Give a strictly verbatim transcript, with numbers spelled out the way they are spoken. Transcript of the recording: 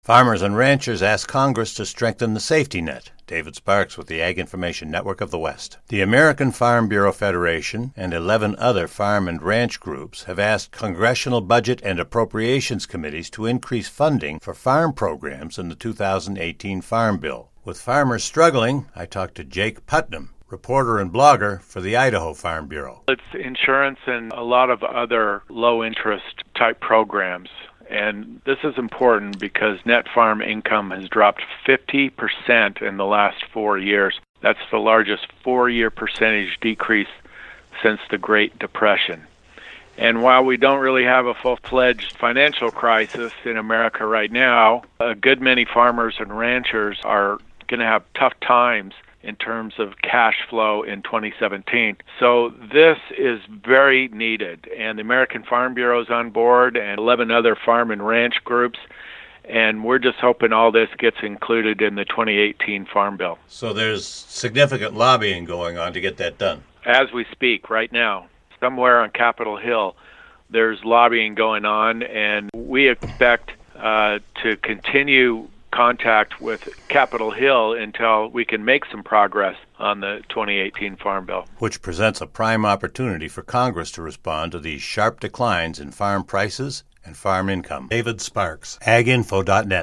Farmers and ranchers ask Congress to strengthen the safety net. David Sparks with the Ag Information Network of the West. The American Farm Bureau Federation and eleven other farm and ranch groups have asked congressional budget and appropriations committees to increase funding for farm programs in the two thousand eighteen Farm Bill. With farmers struggling, I talked to Jake Putnam, reporter and blogger for the Idaho Farm Bureau. It's insurance and a lot of other low-interest type programs. And this is important because net farm income has dropped fifty percent in the last four years. That's the largest four-year percentage decrease since the Great Depression. And while we don't really have a full-fledged financial crisis in America right now, a good many farmers and ranchers are going to have tough times in terms of cash flow in twenty seventeen. So this is very needed, and the American Farm Bureau is on board and eleven other farm and ranch groups, and we're just hoping all this gets included in the twenty eighteen Farm Bill. So there's significant lobbying going on to get that done. As we speak right now, somewhere on Capitol Hill, there's lobbying going on, and we expect uh, to continue contact with Capitol Hill until we can make some progress on the twenty eighteen Farm Bill. Which presents a prime opportunity for Congress to respond to these sharp declines in farm prices and farm income. David Sparks, ag info dot net.